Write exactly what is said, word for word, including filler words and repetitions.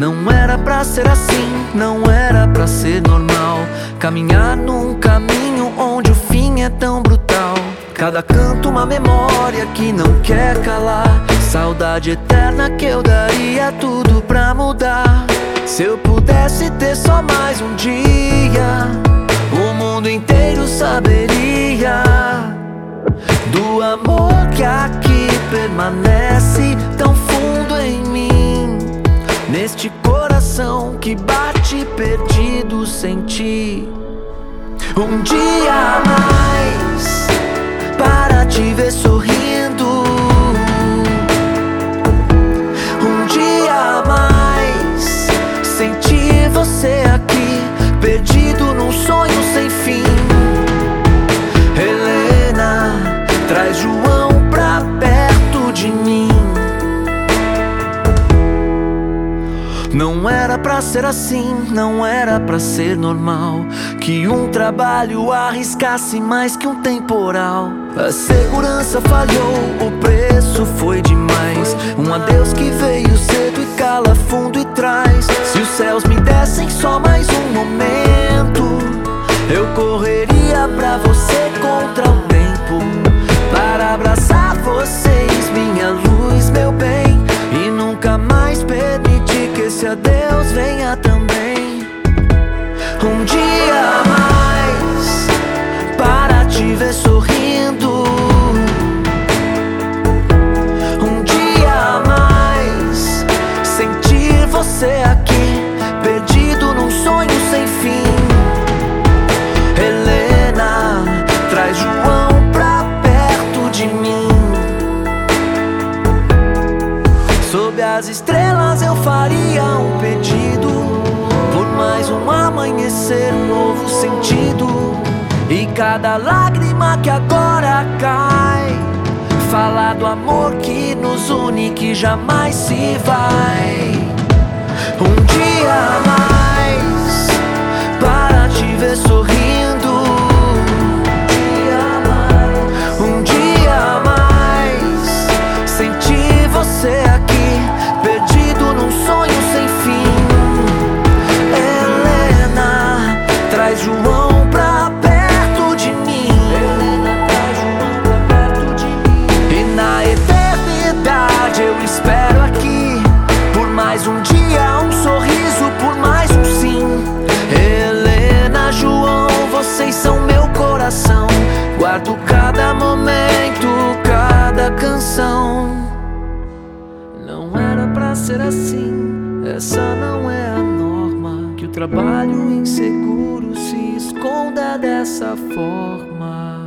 Não era pra ser assim, não era pra ser normal. Caminhar num caminho onde o fim é tão brutal. Cada canto uma memória que não quer calar. Saudade eterna que eu daria tudo pra mudar. Se eu pudesse ter só mais um dia, o mundo inteiro saberia do amor que aqui permanece tão fundo em mim. Neste coração que bate perdido sem ti. Um dia a mais para te ver sorrindo. Um dia a mais sentir você aqui, perdido num sonho sem fim. Helena, traz João pra perto de mim. Não era pra ser assim, não era pra ser normal, que um trabalho arriscasse mais que um temporal. A segurança falhou, o preço foi demais. Um adeus que veio cedo e cala fundo e traz. Se os céus me dessem só mais um momento, eu correria pra você contra o tempo, para abraçar vocês, minha luz, meu bem, e nunca mais permitir que esse adeus venha também. Um dia a mais para te ver sorrindo. Um dia a mais sentir você aqui, perdido num sonho sem fim. Helena, traz João pra perto de mim. Sob as estrelas eu faria um pedido, por mais um amanhecer, um novo sentido. E cada lágrima que agora cai, fala do amor que nos une, que jamais se vai. Um dia a mais para te ver sorrindo. Um dia a mais sentir você aqui, perdido num sonho sem fim. Helena, traz João pra perto de mim. Helena, traz João pra perto de mim. E na eternidade eu espero aqui, por mais um dia, um sorriso, por mais um sim. Helena, João, vocês são meu coração. Guardo cada momento, cada canção. Não era pra ser assim, essa não é a norma, que o trabalho inseguro se esconda dessa forma.